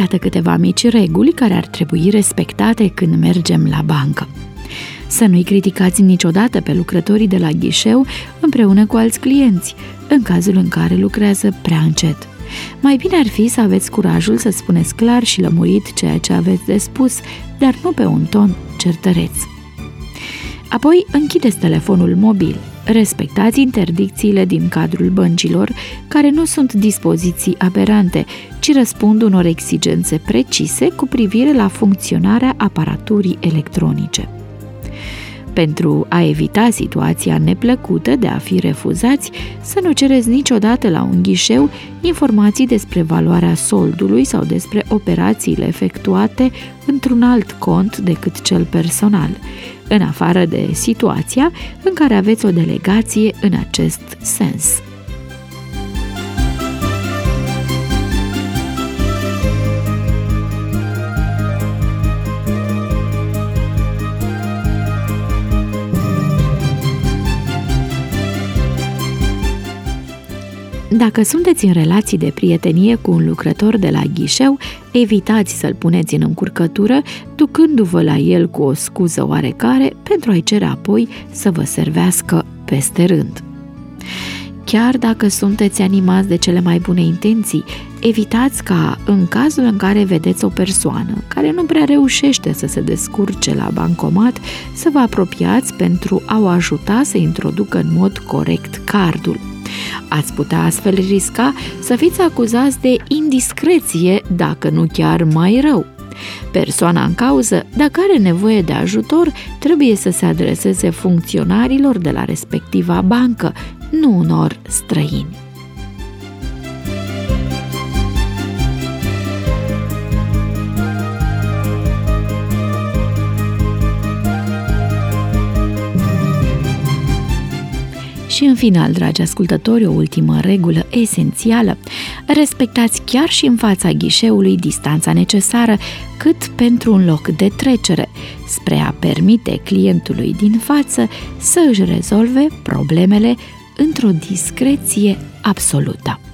Iată câteva mici reguli care ar trebui respectate când mergem la bancă. Să nu-i criticați niciodată pe lucrătorii de la ghișeu împreună cu alți clienți, în cazul în care lucrează prea încet. Mai bine ar fi să aveți curajul să spuneți clar și lămurit ceea ce aveți de spus, dar nu pe un ton certăreț. Apoi, închideți telefonul mobil. Respectați interdicțiile din cadrul băncilor, care nu sunt dispoziții aberante, ci răspund unor exigențe precise cu privire la funcționarea aparaturii electronice. Pentru a evita situația neplăcută de a fi refuzați, să nu cereți niciodată la un ghișeu informații despre valoarea soldului sau despre operațiile efectuate într-un alt cont decât cel personal, în afară de situația în care aveți o delegație în acest sens. Dacă sunteți în relații de prietenie cu un lucrător de la ghișeu, evitați să-l puneți în încurcătură, ducându-vă la el cu o scuză oarecare pentru a-i cere apoi să vă servească peste rând. Chiar dacă sunteți animați de cele mai bune intenții, evitați ca, în cazul în care vedeți o persoană care nu prea reușește să se descurce la bancomat, să vă apropiați pentru a o ajuta să introducă în mod corect cardul. Ați putea astfel risca să fiți acuzați de indiscreție, dacă nu chiar mai rău. Persoana în cauză, dacă are nevoie de ajutor, trebuie să se adreseze funcționarilor de la respectiva bancă, nu unor străini. Și în final, dragi ascultători, o ultimă regulă esențială: respectați chiar și în fața ghișeului distanța necesară cât pentru un loc de trecere, spre a permite clientului din față să își rezolve problemele într-o discreție absolută.